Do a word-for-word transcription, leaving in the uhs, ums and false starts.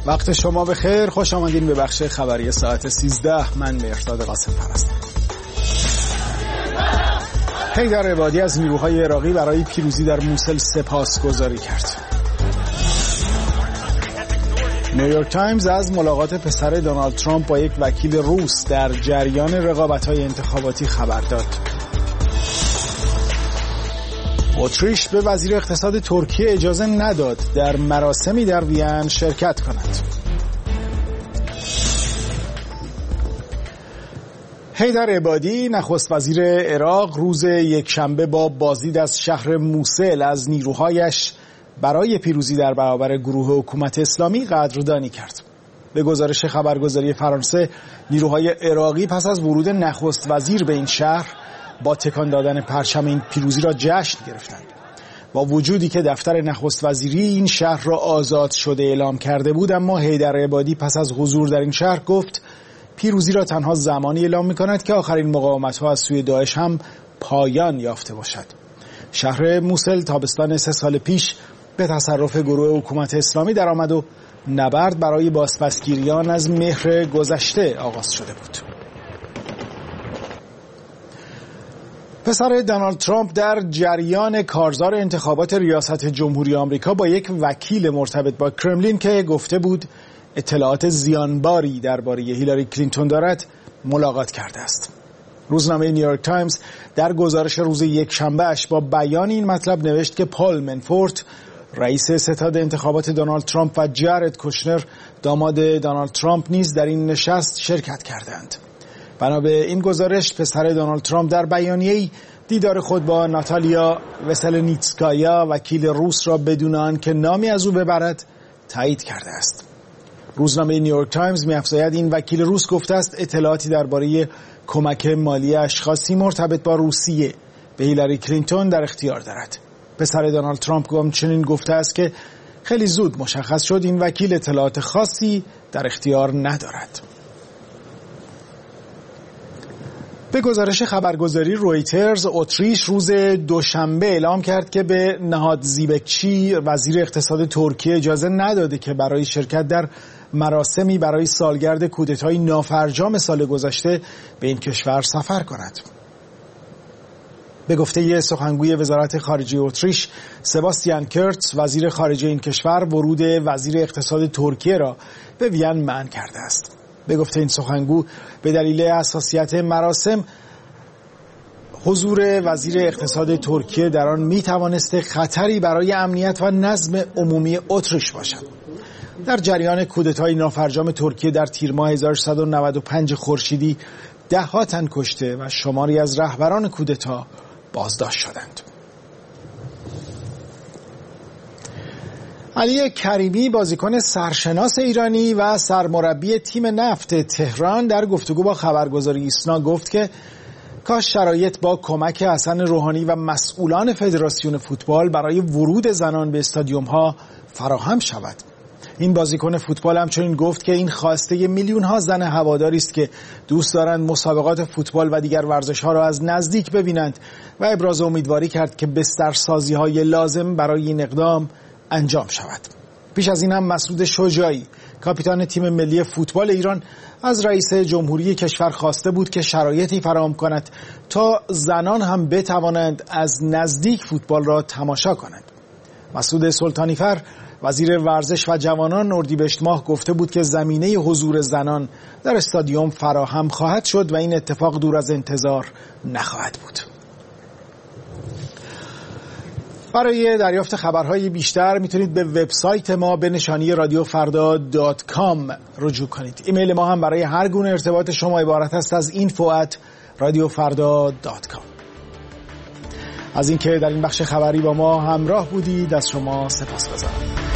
وقت شما بخیر، خوش آمدین به بخش خبری ساعت سیزده. من مهرداد قاسم هستم. حیدر عبادی از نیروهای عراقی برای پیروزی در موسل سپاسگزاری کرد. نیویورک تایمز از ملاقات پسر دونالد ترامپ با یک وکیل روس در جریان رقابت‌های انتخاباتی خبر داد. اتریش به وزیر اقتصاد ترکیه اجازه نداد در مراسمی در وین شرکت کند. حیدر عبادی نخست وزیر عراق روز یکشنبه با بازدید از شهر موسل از نیروهایش برای پیروزی در برابر گروه حکومت اسلامی قدردانی کرد. به گزارش خبرگزاری فرانسه، نیروهای عراقی پس از ورود نخست وزیر به این شهر با تکان دادن پرچم این پیروزی را جشن گرفتند. با وجودی که دفتر نخست وزیری این شهر را آزاد شده اعلام کرده بود، اما حیدر عبادی پس از حضور در این شهر گفت پیروزی را تنها زمانی اعلام می‌کند که آخرین مقاومت‌ها از سوی داعش هم پایان یافته باشد. شهر موسل تابستان سه سال پیش به تصرف گروه حکومت اسلامی درآمد و نبرد برای بازپسگیریان از مهر گذشته آغاز شده بود. پسر دونالد ترامپ در جریان کارزار انتخابات ریاست جمهوری آمریکا با یک وکیل مرتبط با کرملین که گفته بود اطلاعات زیانباری درباره هیلاری کلینتون دارد ملاقات کرده است. روزنامه نیویورک تایمز در گزارش روز یکشنبهش با بیان این مطلب نوشت که پال منفورت رئیس ستاد انتخابات دونالد ترامپ و جارد کوشنر داماد دونالد ترامپ نیز در این نشست شرکت کردند. بنا به این گزارش پسر دونالد ترامپ در بیانیه‌ای دیدار خود با ناتالیا وسلنیتسکایا وکیل روس را بدون آنکه نامی از او ببرد تایید کرده است. روزنامه نیویورک تایمز می‌افزاید این وکیل روس گفته است اطلاعاتی درباره کمک مالی اشخاصی مرتبط با روسیه به هیلاری کلینتون در اختیار دارد. پسر دونالد ترامپ همچنین گفته است که خیلی زود مشخص شد این وکیل اطلاعات خاصی در اختیار ندارد. به گزارش خبرگزاری رویترز، اتریش روز دوشنبه اعلام کرد که به نهاد زیبکچی وزیر اقتصاد ترکیه اجازه نداده که برای شرکت در مراسمی برای سالگرد کودتای نافرجام سال گذشته به این کشور سفر کند. به گفته سخنگوی وزارت خارجه اتریش سباستیان کرتز، وزیر خارجه این کشور ورود وزیر اقتصاد ترکیه را به وین منع کرده است. به گفته این سخنگو به دلیل حساسیت مراسم حضور وزیر اقتصاد ترکیه در آن می توانسته خطری برای امنیت و نظم عمومی اتریش باشد. در جریان کودتای نافرجام ترکیه در تیر ماه هزار و سیصد و نود و پنج خورشیدی ده ها تن کشته و شماری از رهبران کودتا بازداشت شدند. علی کریمی، بازیکن سرشناس ایرانی و سرمربی تیم نفت تهران، در گفتگو با خبرگزاری ایسنا گفت که کاش شرایط با کمک حسن روحانی و مسئولان فدراسیون فوتبال برای ورود زنان به استادیوم‌ها فراهم شود. این بازیکن فوتبال همچنین گفت که این خواسته میلیون ها زن هواداری است که دوست دارند مسابقات فوتبال و دیگر ورزش‌ها را از نزدیک ببینند و ابراز امیدواری کرد که بسترسازی‌های لازم برای این اقدام انجام شود. پیش از این هم مسعود شجاعی، کاپیتان تیم ملی فوتبال ایران، از رئیس جمهوری کشور خواسته بود که شرایطی فراهم کند تا زنان هم بتوانند از نزدیک فوتبال را تماشا کنند. مسعود سلطانیفر، وزیر ورزش و جوانان، اردیبهشت ماه گفته بود که زمینه حضور زنان در استادیوم فراهم خواهد شد و این اتفاق دور از انتظار نخواهد بود. برای دریافت خبرهای بیشتر میتونید به وبسایت ما به نشانی رادیو فردا دات کام رجوع کنید. ایمیل ما هم برای هر گونه ارتباط شما عبارت است از اینفو ات رادیو فردا دات کام. از اینکه در این بخش خبری با ما همراه بودید از شما سپاسگزارم.